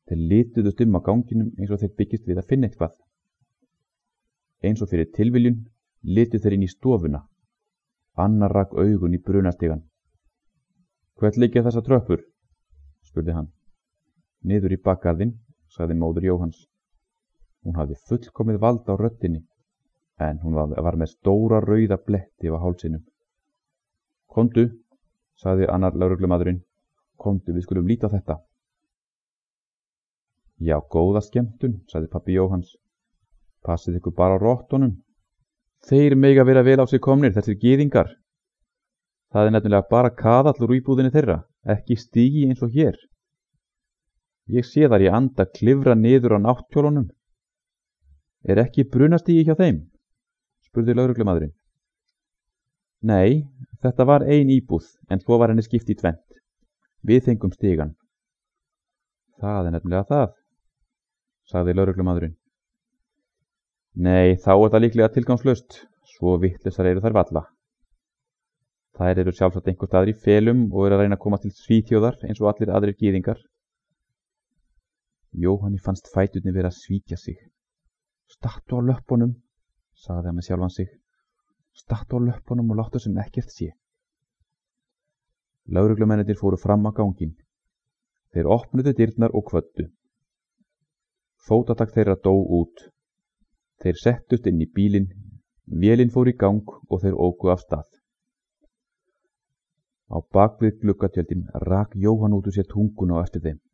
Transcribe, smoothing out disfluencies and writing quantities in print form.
Þeir lituðust á ganginum eins og þeir byggist við að finna eitthvað. Eins og fyrir tilviljun litu þeir inn í stofuna. Annar rak augun í brunastigann. Hvert liggja þessar tröppur? Spurði hann. Niður í bakgarðinn, sagði móðir Jóhanns. Hún hafði fullkomið vald á röddinni, en hún var með stóra rauða bletti á hálsinum. Komdu, sagði annar lögreglumaðurinn. Komdu, við skulum líta á þetta. Já, góða skemmtun, sagði pabbi Jóhanns. Passið ykkur bara á rottunum. Þeir mega vera vel á sig komnir, þessir gyðingar. Það er nefnilega bara kaðall úr íbúðinni þeirra, ekki stigi eins og hér. Ég sé þar í anda klifra niður á náttkjólunum. Er ekki brunastigi hjá þeim? Spurði lögreglumaðurinn. Nei, þetta var ein íbúð, en svo var henni skipt í tvennt. Við fengum stigann. Það er nefnilega það, sagði lögreglumaðurinn. Nei, þá er það líklega tilgangslaust, svo vittlausar eru þær varla. Þær eru sjálfsagt einhver staðar í felum og eru að reyna að koma til Svíþjóðar eins og allir aðrir gyðingar. Jóhanni fannst fæturnir vera að svíkja sig. Stattu á löppunum, sagði hann með sjálfan sig. Stattu á löppunum og láttu sem ekkert sé. Lögreglumennirnir fóru fram á ganginn. Þeir opnuðu dyrnar og kvöddu. Fótatak þeirra dó út. Þeir settust inn í bílinn, vélinn fór í gang og þeir óku af stað. Á bakvið gluggatjöldin rak Jóhann út úr sér tunguna á eftir þeim.